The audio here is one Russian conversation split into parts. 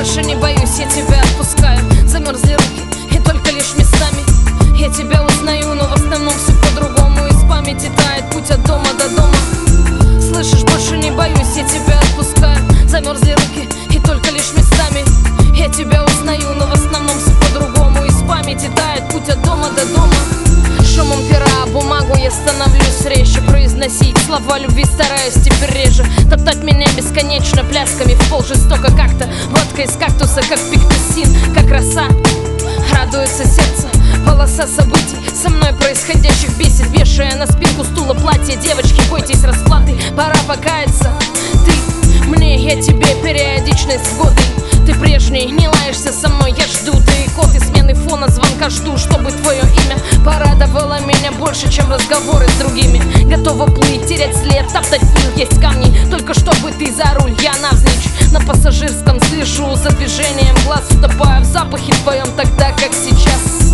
больше не боюсь, я тебя отпускаю. Замерзли руки, и только лишь местами я тебя узнаю, но в основном все по-другому. Из памяти тает путь от дома до дома. Слышишь, больше не боюсь, я тебя отпускаю. Замерзли руки, и только лишь местами я тебя узнаю, но в основном все по-другому. Из памяти тает путь от дома до дома. Шумом пера бумагу я становлюсь резче. Произносить слова любви стараюсь теперь реже. Топтать меня бесконечно плясками в пол жестоко как-то. Водка из кактуса, как пиктусин, как роса. Радуется сердце, полоса событий со мной происходящих бесит. Вешая на спинку стула платье, девочки, бойтесь расплаты, пора покаяться. Ты мне, я тебе, периодичность в годы. Ты прежний, не лаешься со мной, я жду. Ты код и смены фона, звонка жду, чтобы твое имя порадовало меня больше, чем разговоры с другими. Готова плыть, терять след, топтать пил, есть камни, только чтобы ты за руль, я навзничь. На пассажирском слежу за движением глаз, утопаю в запахе твоем тогда, как сейчас.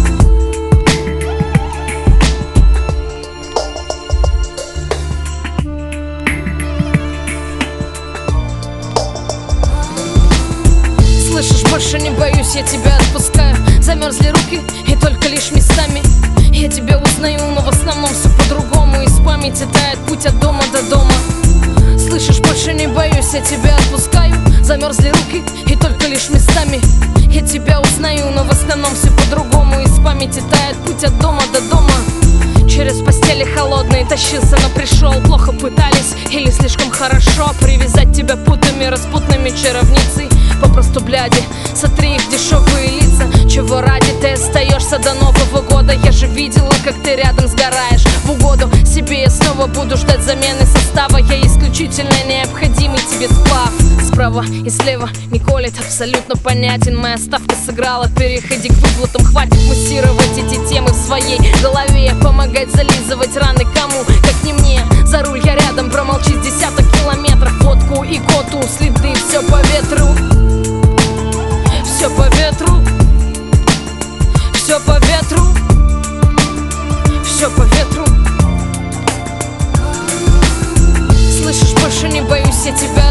Слышишь, больше не боюсь, я тебя отпускаю. Замерзли руки, и только лишь местами я тебя узнаю, но в основном все по-другому. Из памяти тает путь от дома до дома. Слышишь, больше не боюсь, я тебя отпускаю. Замерзли руки, и только лишь местами я тебя узнаю, но в основном все по-другому. Из памяти тает путь от дома до дома. Через постели холодные тащился, но пришел. Плохо пытались или слишком хорошо привязать тебя путами, распутными чаровницей. Попросту бляди, сотри их дешевые лица. Чего ради ты остаешься до Нового года? Я же видела, как ты рядом сгораешь. В угоду себе я снова буду ждать замены состава. Я исключительно необходимый тебе сплав. Справа и слева не колет, абсолютно понятен. Моя ставка сыграла, переходи к выплатам. Хватит муссировать эти темы в своей голове. Помогать зализывать раны кому, как не мне. За руль я рядом, промолчи с десяток километров. Фотку и коту, следы, все по ветру. Все по ветру. Все по ветру. Все по ветру. Слышишь, больше не боюсь, я тебя